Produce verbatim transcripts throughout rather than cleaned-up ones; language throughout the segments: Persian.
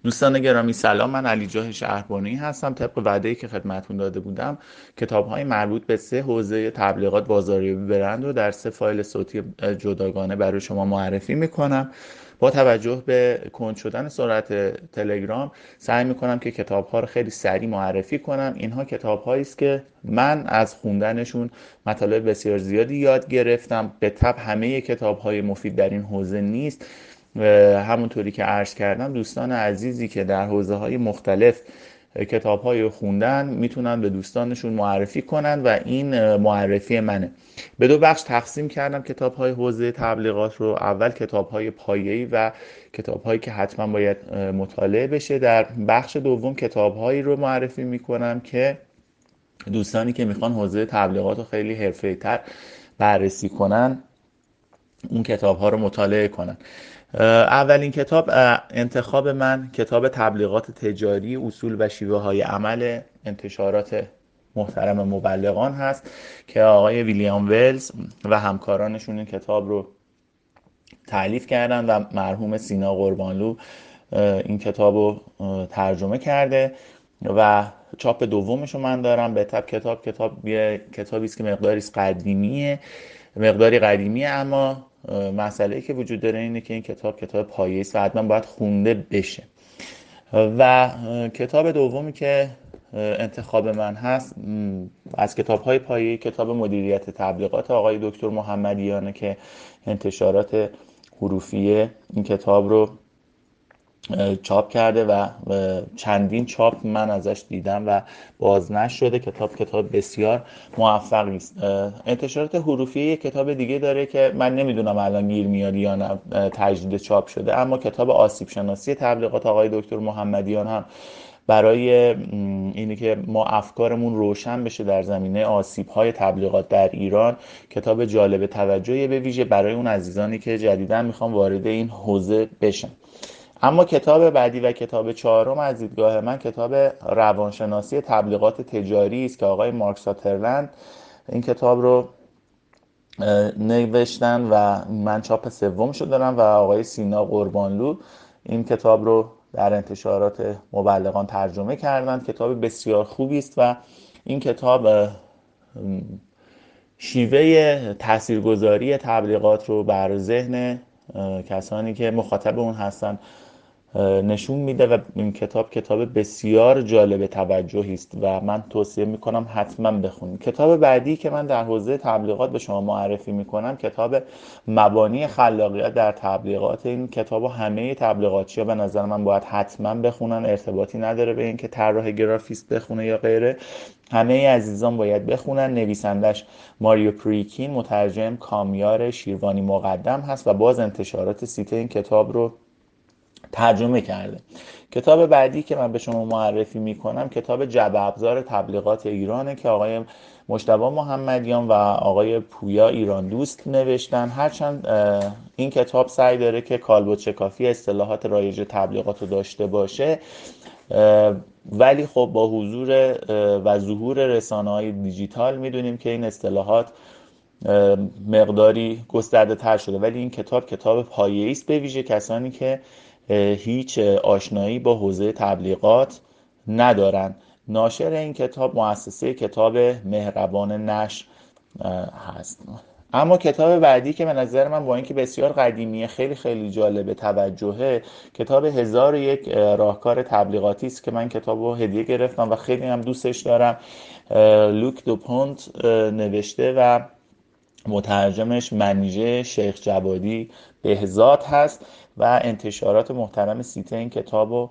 دوستان گرامی سلام، من علی جاه شهربانی هستم. طبق وعده‌ای که خدمتتون داده بودم کتاب‌های مربوط به سه حوزه تبلیغات، بازاریابی، برند رو در سه فایل صوتی جداگانه برای شما معرفی میکنم. با توجه به کند شدن سرعت تلگرام سعی میکنم که کتاب‌ها رو خیلی سریع معرفی کنم. اینها کتاب‌هایی است که من از خوندنشون مطالب بسیار زیادی یاد گرفتم. به طب همه کتاب‌های مفید در این حوزه نیست. همونطوری که عرض کردم، دوستان عزیزی که در حوزه‌های مختلف کتاب‌های رو خوندن میتونن به دوستانشون معرفی کنن و این معرفی منه. به دو بخش تقسیم کردم کتاب‌های حوزه تبلیغات رو. اول کتاب‌های پایه‌ای و کتاب‌هایی که حتما باید مطالعه بشه. در بخش دوم کتاب‌هایی رو معرفی میکنم که دوستانی که میخوان حوزه تبلیغات رو خیلی حرفه‌ای‌تر بررسی کنن اون کتاب ها رو مطالعه کنن. اولین کتاب انتخاب من کتاب تبلیغات تجاری، اصول و شیوه های عمل انتشارات محترم مبلغان هست که آقای ویلیام ولز و همکارانشون این کتاب رو تألیف کردن و مرحوم سینا قربانلو این کتاب رو ترجمه کرده و چاپ دومش رو من دارم. به طب کتاب کتاب کتابی است که مقداری قدیمیه مقداری قدیمیه اما مسئله‌ای که وجود داره اینه که این کتاب کتاب پایه‌ای است و حتما باید خونده بشه. و کتاب دومی که انتخاب من هست از کتاب‌های پایه‌ای کتاب مدیریت تبلیغات آقای دکتر محمدیانه که انتشارات حروفیه این کتاب رو چاپ کرده و چندین چاپ من ازش دیدم و بازنشر شده. کتاب کتاب بسیار موفقی است. انتشارات حروفی یک کتاب دیگه داره که من نمیدونم الان گیر میاد یا نه تجدید چاپ شده، اما کتاب آسیب شناسی تبلیغات آقای دکتر محمدیان هم برای اینی که ما افکارمون روشن بشه در زمینه آسیب‌های تبلیغات در ایران کتاب جالب توجهی، به ویژه برای اون عزیزانی که جدیداً میخوان وارد این حوزه بشن. اما کتاب بعدی و کتاب چهارم از دیدگاه من کتاب روانشناسی تبلیغات تجاری است که آقای مارک ساترلند این کتاب رو نوشتن و من چاپ سومش رو دارم و آقای سینا قربانلو این کتاب رو در انتشارات مبلغان ترجمه کردند. کتاب بسیار خوبی است و این کتاب شیوه تاثیرگذاری تبلیغات رو بر ذهن کسانی که مخاطب اون هستن نشون میده و این کتاب کتاب بسیار جالب توجهی است و من توصیه میکنم حتما بخونید. کتاب بعدی که من در حوزه تبلیغات به شما معرفی میکنم کتاب مبانی خلاقیت در تبلیغات. این کتاب همه تبلیغاتچی‌ها به نظر من باید حتما بخونن، ارتباطی نداره به اینکه طراح گرافیست بخونه یا غیره. همه عزیزان باید بخونن. نویسندش ماریو پریکین، مترجم کامیار شیروانی مقدم هست و باز انتشارات سیته این کتاب رو ترجمه کرده. کتاب بعدی که من به شما معرفی میکنم کتاب جعبه ابزار تبلیغات ایرانه که آقای مجتبی محمدیان و آقای پویا ایران دوست نوشتن. هرچند این کتاب سعی داره که کالبد شکافی اصطلاحات رایج تبلیغات رو داشته باشه، ولی خب با حضور و ظهور رسانه‌های دیجیتال میدونیم که این اصطلاحات مقداری گسترده تر شده، ولی این کتاب کتاب پایه‌ای است به ویژه کسانی که هیچ آشنایی با حوزه تبلیغات ندارن. ناشر این کتاب مؤسسه کتاب مهربان نشر هست. اما کتاب بعدی که به نظر من با اینکه بسیار قدیمیه خیلی خیلی جالب توجهه کتاب هزار و یک راهکار تبلیغاتی است که من کتاب رو هدیه گرفتم و خیلی هم دوستش دارم. لوک دوپونت نوشته و مترجمش منیژه شیخ جوادی بهزاد هست و انتشارات محترم سیته این کتاب رو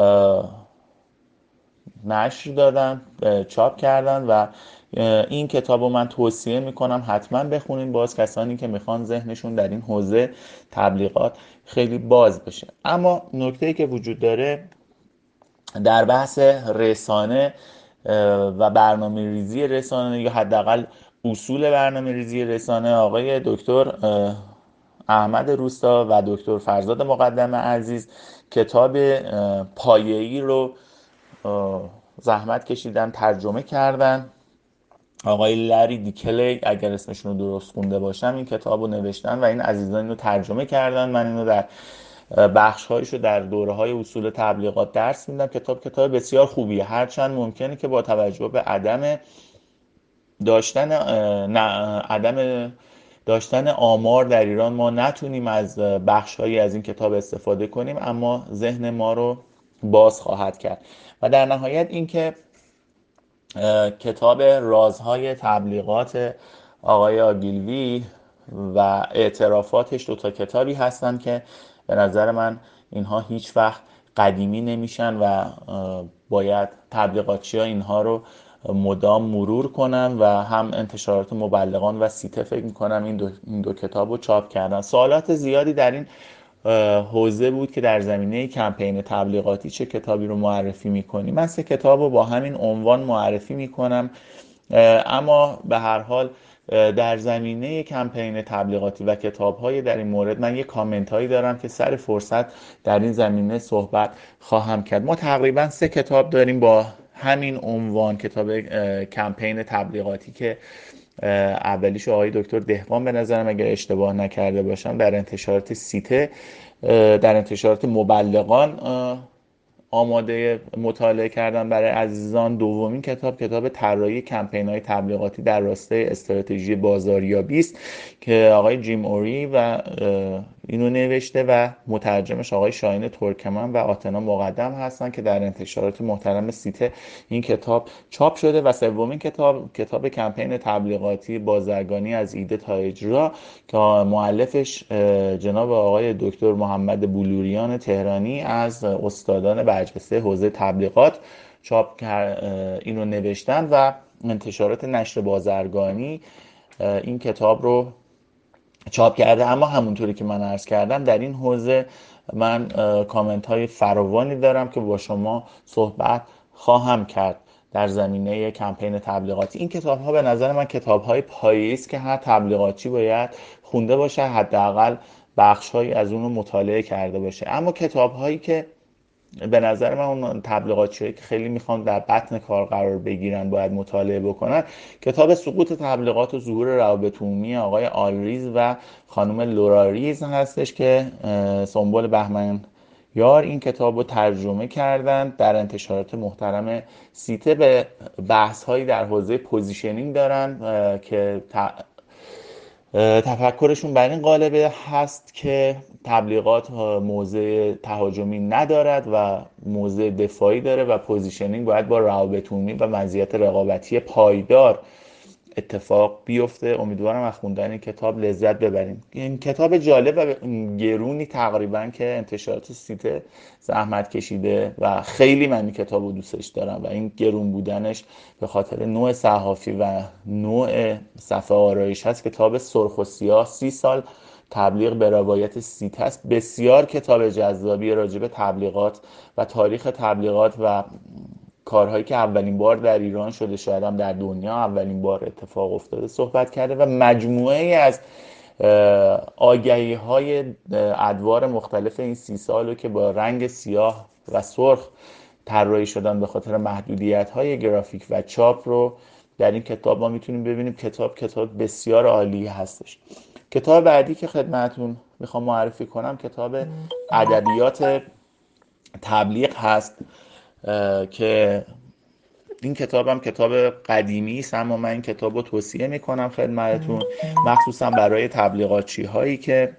نشر دادن، چاپ کردن و این کتاب رو من توصیه میکنم حتما بخونین، باز کسانی که میخوان ذهنشون در این حوزه تبلیغات خیلی باز بشه. اما نکته‌ای که وجود داره در بحث رسانه و برنامه ریزی رسانه یا حداقل اصول برنامه ریزی رسانه آقای دکتر احمد روستا و دکتر فرزاد مقدم عزیز کتاب پایه‌ای رو زحمت کشیدن ترجمه کردن. آقای لری دیکلی اگر اسمشون رو درست خونده باشم این کتاب رو نوشتن و این عزیزان رو ترجمه کردن. من اینو در بخش‌هایش رو در دوره‌های اصول تبلیغات درس میدم. کتاب کتاب بسیار خوبیه، هرچند ممکنه که با توجه به عدم داشتن نه عدم داشتن آمار در ایران ما نتونیم از بخش‌هایی از این کتاب استفاده کنیم، اما ذهن ما رو باز خواهد کرد. و در نهایت اینکه کتاب رازهای تبلیغات آقای آگیلوی و اعترافاتش دو تا کتابی هستن که به نظر من اینها هیچ وقت قدیمی نمیشن و باید تبلیغاتچی ها اینها رو مدام مرور کنن و هم انتشارات مبلغان و سیته فکر میکنم این دو, این دو کتاب رو چاپ کردن. سوالات زیادی در این حوزه بود که در زمینه کمپین تبلیغاتی چه کتابی رو معرفی میکنی. من سه کتاب رو با همین عنوان معرفی میکنم، اما به هر حال در زمینه کمپین تبلیغاتی و کتاب‌های در این مورد من یک کامنت هایی دارم که سر فرصت در این زمینه صحبت خواهم کرد. ما تقریبا سه کتاب داریم با همین عنوان، کتاب کمپین تبلیغاتی که اولیش آقای دکتر دهقان به نظرم اگر اشتباه نکرده باشم در انتشارات سیته در انتشارات مبلغان آماده مطالعه کردن برای عزیزان. دومین کتاب کتاب طراحی کمپین‌های تبلیغاتی در راستای استراتژی بازاریابی است که آقای جیم اوری و اینو نوشته و مترجمش آقای شاهین ترکمن و آتنا مقدم هستن که در انتشارات محترم سیته این کتاب چاپ شده. و سومین کتاب کتاب کمپین تبلیغاتی بازرگانی از ایده تا اجرا که مؤلفش جناب آقای دکتر محمد بلوریان تهرانی از استادان برجسته حوزه تبلیغات چاپ اینو نوشتن و انتشارات نشر بازرگانی این کتاب رو چاپ کرده. اما همونطوری که من عرض کردم در این حوزه من کامنت های فراوانی دارم که با شما صحبت خواهم کرد در زمینه کمپین تبلیغاتی. این کتاب ها به نظر من کتاب های پایه‌ای است که هر تبلیغاتی باید خونده باشه، حداقل بخش هایی از اون رو مطالعه کرده باشه. اما کتاب هایی که به نظر من اون تبلیغاتچیایی که خیلی میخوان در بطن کار قرار بگیرن باید مطالعه بکنن، کتاب سقوط تبلیغات و ظهور روابط عمومی آقای آلریز و خانم لورا ریز هستش که سنبل بهمن یار این کتاب رو ترجمه کردن. در انتشارات محترم سیته به بحث هایی در حوزه پوزیشنینگ دارن که تفکرشون بر این قالبه هست که تبلیغات موضع تهاجمی ندارد و موضع دفاعی داره و پوزیشنینگ باید با روابط عمومی و مزیت رقابتی پایدار اتفاق بیفته. امیدوارم از خوندن این کتاب لذت ببریم. این کتاب جالب و گرونی تقریبا که انتشارات سیته زحمت کشیده و خیلی من این کتاب رو دوستش دارم و این گرون بودنش به خاطر نوع صحافی و نوع صفحه آرایش هست. کتاب سرخ و سیاه سی سال تبلیغ به روایت سیته است. بسیار کتاب جذابی راجع به تبلیغات و تاریخ تبلیغات و کارهایی که اولین بار در ایران شده، شاید هم در دنیا اولین بار اتفاق افتاده صحبت کرده و مجموعه ای از آگهی های ادوار مختلف این سی سالو که با رنگ سیاه و سرخ طراحی شدن به خاطر محدودیت های گرافیک و چاپ رو در این کتاب ما میتونیم ببینیم. کتاب کتاب بسیار عالی هستش. کتاب بعدی که خدمتون میخوام معرفی کنم کتاب ادبیات تبلیغ هست که این کتابم کتاب قدیمی است، اما من این کتاب رو توصیه میکنم خدمتتون، مخصوصا برای تبلیغاتچی هایی که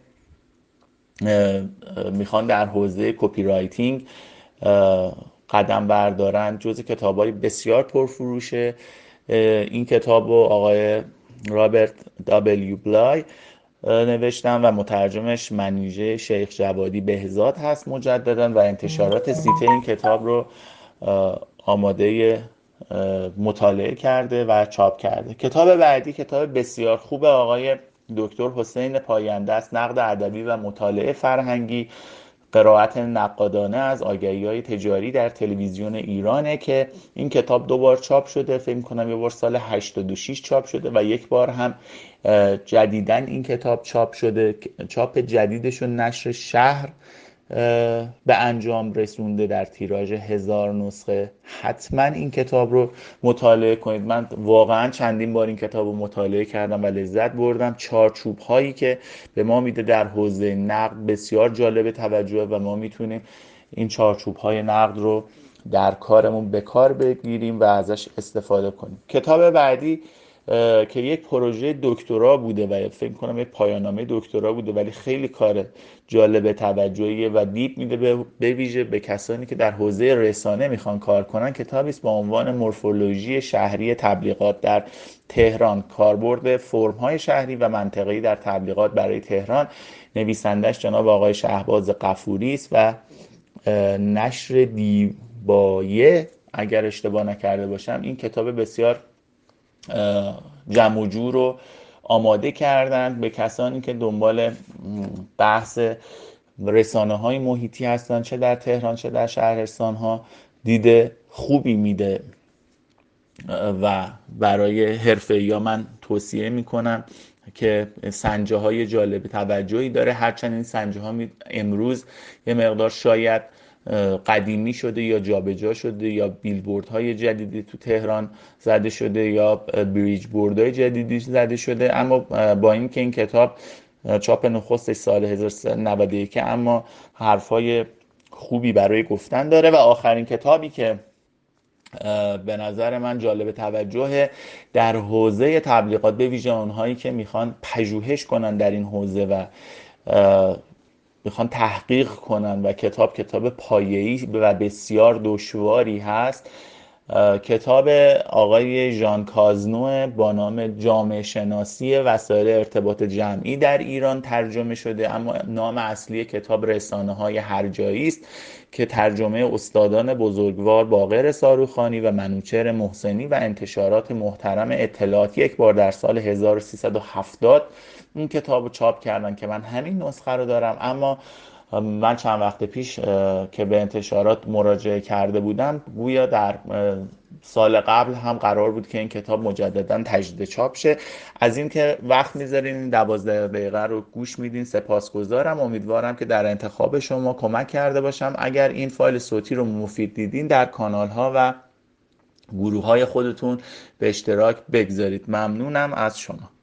میخوان در حوزه کپی رایتینگ قدم بردارن. جز کتاب‌های بسیار پرفروشه. این کتاب رو آقای رابرت دابلیو بلای نوشتن و مترجمش منیژه شیخ جوادی بهزاد هست مجددا و انتشارات سیته این کتاب رو آماده مطالعه کرده و چاپ کرده. کتاب بعدی کتاب بسیار خوب آقای دکتر حسین پاینده است، نقد ادبی و مطالعه فرهنگی، قرائت نقادانه از آگهی‌های تجاری در تلویزیون ایرانه که این کتاب دو بار چاپ شده. فکر می‌کنم یه بار سال هشتاد و شش چاپ شده و یک بار هم جدیداً این کتاب چاپ شده. چاپ جدیدش رو نشر شهر به انجام رسونده در تیراژ هزار نسخه. حتما این کتاب رو مطالعه کنید. من واقعا چندین بار این کتاب رو مطالعه کردم و لذت بردم. چارچوب هایی که به ما میده در حوزه نقد بسیار جالب توجهه و ما میتونیم این چارچوب های نقد رو در کارمون به کار بگیریم و ازش استفاده کنیم. کتاب بعدی که یک پروژه دکترا بوده و فکر کنم یک پایان‌نامه دکترا بوده، ولی خیلی کار جالب توجهیه و دیپ میده به ویژه به کسانی که در حوزه رسانه میخوان کار کنن. کتابی است با عنوان مورفولوژی شهری تبلیغات در تهران، کاربرد فرم‌های شهری و منطقه‌ای در تبلیغات برای تهران. نویسندش جناب آقای شهباز غفوری است و نشر دیبایه اگر اشتباه نکرده باشم این کتاب بسیار جمع و جور رو آماده کردند به کسانی که دنبال بحث رسانه های محیطی هستند، چه در تهران چه در شهرستان ها. دیده خوبی میده و برای حرفه‌ای ها من توصیه میکنم که سنجه های جالب توجهی داره. هرچند این سنجه ها امروز یه مقدار شاید قدیمی شده یا جابجا شده یا بیلبورد های جدیدی تو تهران زده شده یا بریج بورد های جدیدی زده شده، اما با این که این کتاب چاپ نخستش سال هزار و سیصد و نود و یک اما حرفای خوبی برای گفتن داره. و آخرین کتابی که به نظر من جالب توجه در حوزه تبلیغات، به ویژه اونهایی که میخوان پژوهش کنن در این حوزه و میخوان تحقیق کنن و کتاب کتاب پایه‌ای و بسیار دشواری هست، کتاب آقای ژان کازنو با نام جامعه شناسی وسایل ارتباط جمعی در ایران ترجمه شده، اما نام اصلی کتاب رسانه های هرجایی است که ترجمه استادان بزرگوار باقر صاروخانی و منوچهر محسنی و انتشارات محترم اطلاعات یک بار در سال هزار و سیصد و هفتاد این کتاب رو چاپ کردن که من همین نسخه رو دارم. اما من چند وقت پیش که به انتشارات مراجعه کرده بودم گویا در سال قبل هم قرار بود که این کتاب مجددا تجدید چاپ شه. از این که وقت میذارین این دوازده دقیقه رو گوش میدین سپاسگزارم. امیدوارم که در انتخاب شما کمک کرده باشم. اگر این فایل صوتی رو مفید دیدین در کانال ها و گروه های خودتون به اشتراک بگذارید. ممنونم از شما.